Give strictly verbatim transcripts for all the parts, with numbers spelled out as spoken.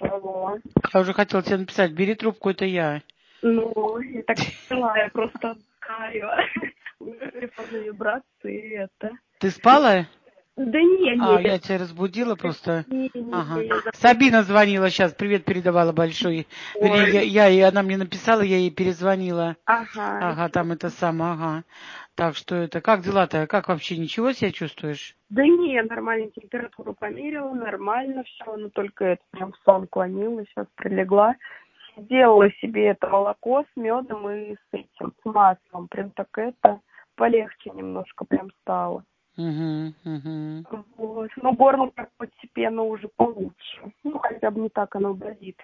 Алло. Я уже хотела тебе написать, бери трубку, это я. Ну, я так поняла, я просто каю. Телефонные вибрации, это... Ты спала? Да не, А, не. я тебя разбудила просто. Не, не, Ага. не, я забыла. Сабина звонила сейчас, привет передавала большой. Вернее, я, Ой. я, и она мне написала, я ей перезвонила. Ага. Ага, там это самое, ага. Так что это, как дела-то? Как вообще, ничего себя чувствуешь? Да не, нормально, температуру померила, нормально все, но только это прям в сон клонилась, сейчас прилегла. Сделала себе это молоко с медом и с этим, с маслом. Прям так это полегче немножко прям стало. Угу, угу. Вот. Но горло так постепенно уже получше. Ну, хотя бы не так оно болит.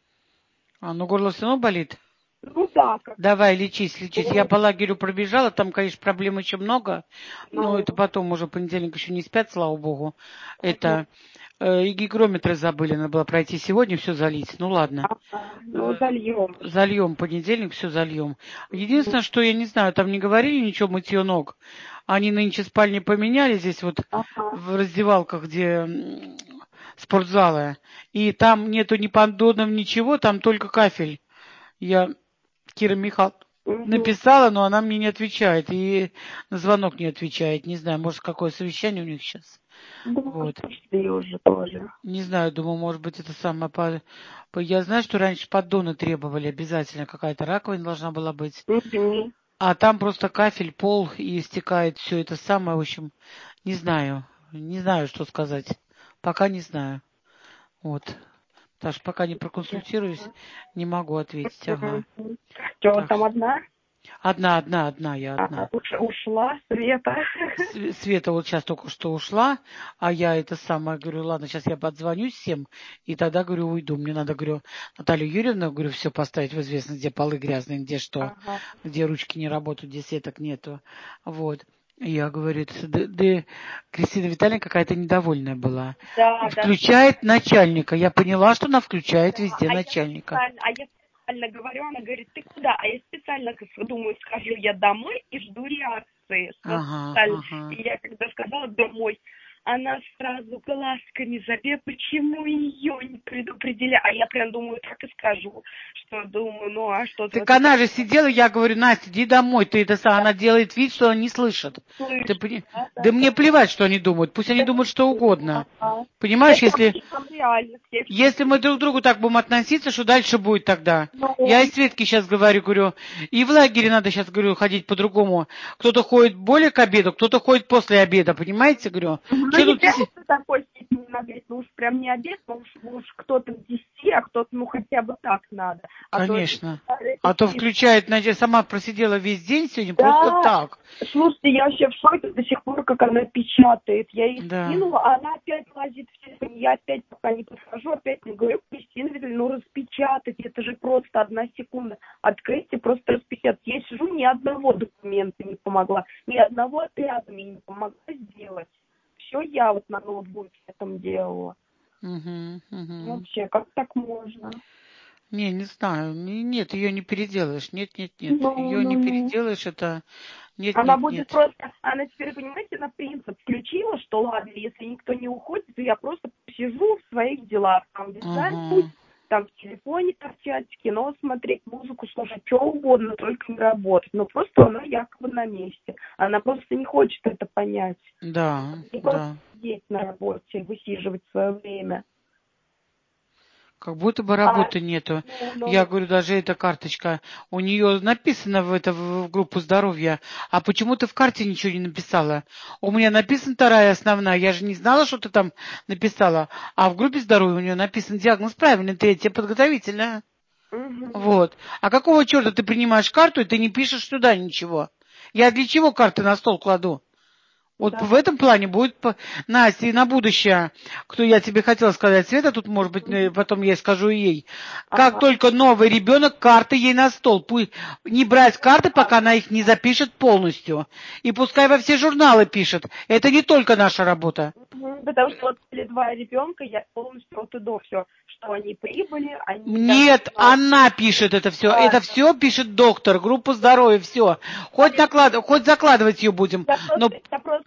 А, ну горло все равно болит? Ну да, как Давай, лечись, лечись. Я по лагерю пробежала, там, конечно, проблем еще много, но ну, это потом уже понедельник еще не спят, слава богу. ага, Это э, и гигрометры забыли, надо было пройти сегодня, все залить. Ну ладно. ага, ну Э, зальем. Зальем понедельник, все зальем. Единственное, что я не знаю, там не говорили ничего мытье ног. Они нынче спальни поменяли здесь вот Ага. в раздевалках, где м, спортзалы. И там нету ни поддонов, ничего, там только кафель. Я Кира Михайловна Угу. написала, но она мне не отвечает. И на звонок не отвечает. Не знаю, может, какое совещание у них сейчас. Да, Вот. пошли уже тоже. Не знаю, думаю, может быть, это самое... По... по- Я знаю, что раньше поддоны требовали обязательно. Какая-то раковина должна была быть. Угу. А там просто кафель, пол и истекает все это самое. В общем, не знаю. Не знаю, что сказать. Пока не знаю. Вот. Потому что пока не проконсультируюсь, не могу ответить. Ага. Что, Так там что... одна? Одна, одна, одна, я Ага, одна. уж, ушла Света. Св- Света вот сейчас только что ушла, а я это самое говорю, ладно, сейчас я подзвонюсь всем, и тогда, говорю, уйду. Мне надо, говорю, Наталью Юрьевну, говорю, все поставить в известность, где полы грязные, где что, Ага. где ручки не работают, где сеток нету. Вот. Я, говорит, да, да, Кристина Витальевна какая-то недовольная была. Да, да, Включает начальника. Я поняла, что она включает да. везде А я начальника. специально, а я специально говорю, она говорит, ты куда? А я специально как думаю, скажу я домой и жду реакции. Что Ага, специально. ага. И я когда сказала домой, она сразу глазками забе, почему ее не предупредили? А я прям думаю, так и скажу, что думаю, ну а что ты Так вот это она же сидела, я говорю, Настя, иди домой, ты это сам. Она делает вид, что она не слышит. Ты слышишь? пони... Да, Да да, мне да. плевать, что они думают. Пусть они думают что угодно. Ага. Понимаешь, Это если, там реально все, что если мы друг к другу так будем относиться, что дальше будет тогда? Я и ну, Светке сейчас говорю, говорю, и в лагере надо сейчас, говорю, ходить по-другому. Кто-то ходит более к обеду, кто-то ходит после обеда, понимаете, говорю. ну, Что не тут... прям до такой степени надо, ну уж прям не обед, но уж, уж кто-то к десяти, а кто-то, ну, хотя бы так надо. А то это, Конечно. это А то слишком. включает, Надя сама просидела весь день сегодня просто Да, так. слушайте, я вообще в шоке до сих пор, как она печатает. Я ей Да. скинула, а она опять лазит в телефоне. Я опять, пока не подхожу, опять не говорю, Кристина Витальевна, ну распечатать, это же просто одна секунда. Открыть и просто распечатать. Я сижу, ни одного документа не помогла, ни одного отряда мне не помогла сделать. Все я вот на ноутбуке этом делала. Угу, угу. Вообще, как так можно? Не, не знаю. Не- Нет, ее не переделаешь. Нет, нет, нет. Ну, Ее ну, не ну. переделаешь, это... Нет, Она нет, будет нет. просто, она теперь, понимаете, на принцип включила, что ладно, если никто не уходит, то я просто сижу в своих делах, там вязать Угу. пусть, там в телефоне торчать, кино смотреть, музыку слушать, что угодно, только не работать. Но просто она якобы на месте. Она просто не хочет это понять. Да, Не просто да. сидеть на работе, высиживать свое время. Как будто бы А, работы нету. ну, ну, Я ну, говорю, даже эта карточка, у нее написано в это в группу здоровья, а почему ты в карте ничего не написала? У меня написана вторая основная, я же не знала, что ты там написала, а в группе здоровья у нее написан диагноз правильный, третья подготовительная. угу. Вот. А какого черта ты принимаешь карту, и ты не пишешь туда ничего? Я для чего карты на стол кладу? Вот Да. в этом плане будет, по- Настя, и на будущее, кто я тебе хотела сказать, Света, тут, может быть, э, потом я скажу ей, как Ага. только новый ребенок, карты ей на стол. Пусть не брать карты, пока она их не запишет полностью. И пускай во все журналы пишет. Это не только наша работа. Мгм. Потому что вот были два ребенка, я полностью от и до все, что они прибыли, они даже Нет, знают, она пишет это все. да, Это да. все пишет доктор, группа здоровья, все. А Хоть, наклад... Хоть закладывать ее будем. я Но просто, я просто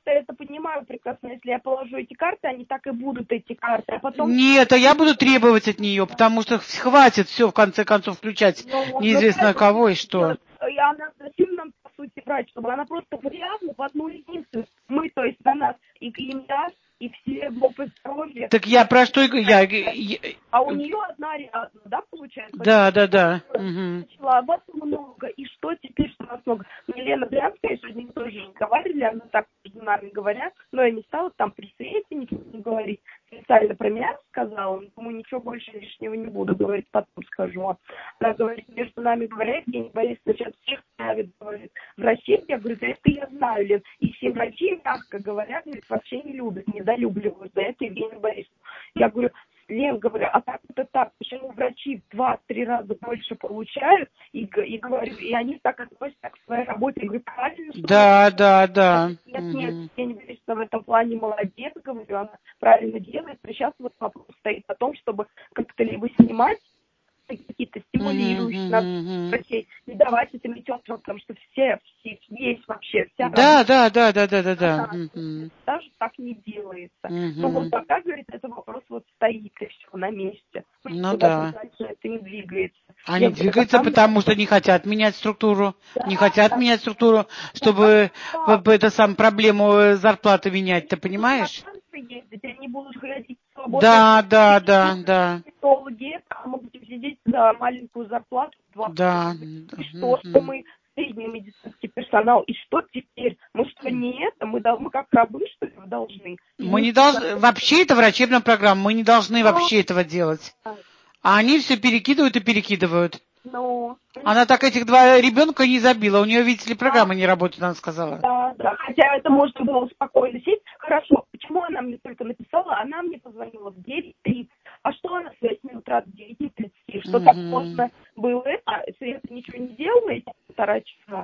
это понимаю прекрасно. Если я положу эти карты, они так и будут, эти карты. А потом... Нет, а я буду требовать от нее, потому что хватит все в конце концов включать Ну, неизвестно ну, кого и что. И она зачем нам, по сути, брать, чтобы она просто врезала в одну единственную. Мы, то есть, на нас и клиентаж, и все блоки здоровья. Так я про что и говорю. Я, я... А у нее одна рядом, да, получается? Да, да, да. Начала об этом много. И что теперь, что у нас много? Мне Лена Брянская, сегодня мы тоже разговаривали, она так между нами говорят, но я не стала там при свете ничего не говорить. Специально про меня сказала, ему ничего больше лишнего не буду говорить, потом скажу. Она говорит, между нами говорят, Евгений Борисович сейчас всех ставит, говорит, врачей. Я говорю, да это я знаю, Лен. И все врачи, мягко говоря, говорит, вообще не любят, недолюбливают. За это Евгений Борисович. Я говорю, Лен, говорю, а как это так? Почему врачи в два-три раза больше получают? И, и говорю, и они так относятся к своей работе. Я говорю, правильно, что Да, ли? да, да. Нет, Угу. нет, я не говорю, что в этом плане молодец, говорю, она правильно делает. Но сейчас вот вопрос стоит о том, чтобы как-то либо снимать какие-то стимулирующие Угу, нас угу. врачей, не давать этим медсестрам, потому что все, все есть вообще, вся Да, работа, да, да, да, да, да, да. она Угу. даже так не делается. Угу. Но вот пока, говорит, это вопрос вот стоит и все на месте. Ну Куда-то да. дальше это не двигается. Они Я говорю, двигаются, а там- потому что не хотят менять структуру. Да, Не хотят да, менять структуру, чтобы да. в- в это сам проблему э, зарплаты менять, ты понимаешь? Ездить, они будут ходить свободно. Да, да, да, да. Психологи, а мы будем сидеть за маленькую зарплату. два Да. И что, что мы средний медицинский персонал, и что теперь? Мы что, не это? Мы, дол- мы как рабы, что ли, должны? Мы не должны, вообще это врачебная программа, мы не должны вообще этого делать. А они все перекидывают и перекидывают. Ну, Она так этих два ребенка не забила. У нее, видите ли, программа не работает, она сказала. да, да. Хотя это можно было спокойно сесть. Хорошо, почему она мне только написала? Она мне позвонила в девять тридцать. А что она с восьми утра до девяти тридцати? Что так можно было? А Света ничего не делала эти полтора часа?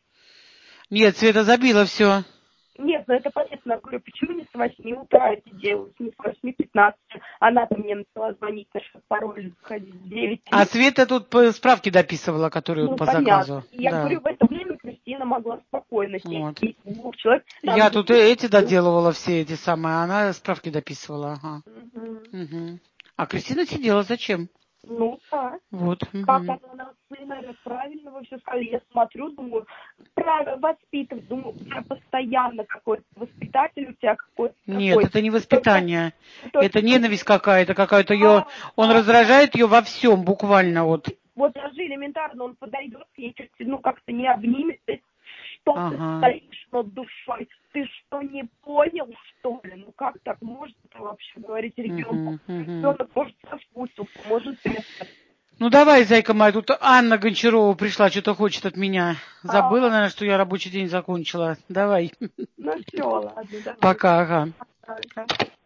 Нет, Света забила все. Нет, ну это понятно. Я говорю, почему не с восьми утра это делать, не с восьми пятнадцати? Она-то мне начала звонить насчет пароля, заходить в девять. А Света тут по- справки дописывала, которые Ну, вот по понятно. заказу. Я Да. говорю, в это время Кристина могла спокойно сесть. Вот. И двух человек. Там Я же- тут и эти доделывала все эти самые, а она справки дописывала. Ага. Мгм. Угу. А Кристина сидела, зачем? Ну, да. Вот. Как Угу. она нас сына, говорит, правильно вы все сказали. Я смотрю, думаю, правильно воспитывать. Думаю, у тебя постоянно какой-то воспитатель, у тебя какой-то... Нет, какой-то. это не воспитание. Только- Это ненависть какая-то, какая-то ее. Он раздражает ее во всем, буквально вот. Вот даже элементарно он подойдет к ней, чуть, ну, как-то не обнимет. Ты что Ага. ты стоишь над душой? Ты что, не понял, что ли? Ну, как так может это вообще говорить ребенку? Мгм, мгм. Ребенок может соскучился, может это... Ну давай, зайка моя, тут Анна Гончарова пришла, что-то хочет от меня. Забыла, наверное, что я рабочий день закончила. Давай. Ну, все, ладно, давай. Пока, ага. Пока.